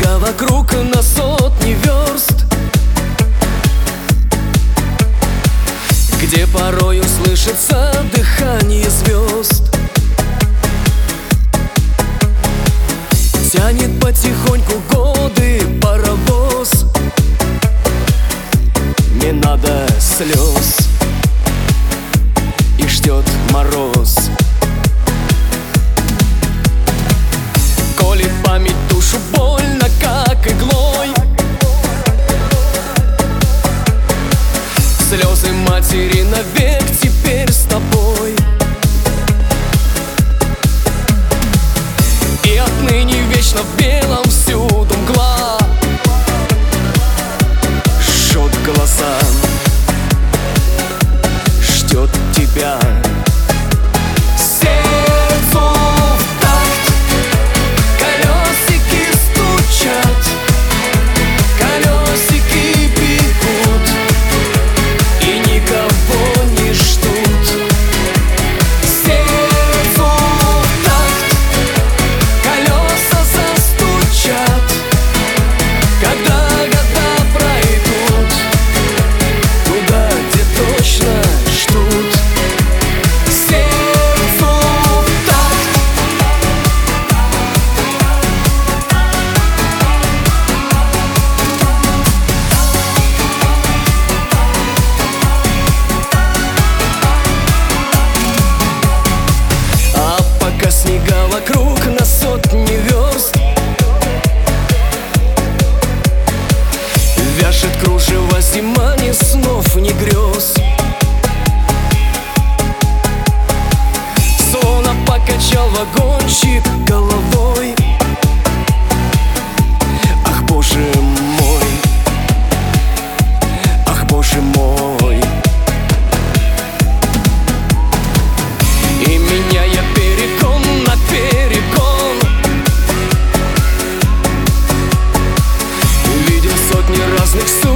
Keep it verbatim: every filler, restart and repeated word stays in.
снега вокруг на сотни верст, где порою слышится дыхание звезд. Тянет потихоньку годы паровоз, не надо слез, и ждет мороз. Колет память душу больно, как иглой, слезы матери навек теперь с тобой. И отныне вечно в белом всюду мгла, жжет глаза, ждет тебя. Сердцу в такт колесики стучат, колесики бегут и никого не ждут. Сердцу в такт колеса застучат, когда года пройдут туда, где точно ждут. Сердцу в такт. А пока снега вокруг на сотни верст, вяжет кружево зима, ни снов, ни грез. Словно покачал вагончик головой. Ах, боже мой, ах, боже мой. И меня я перегон на перегон, видел сотни разных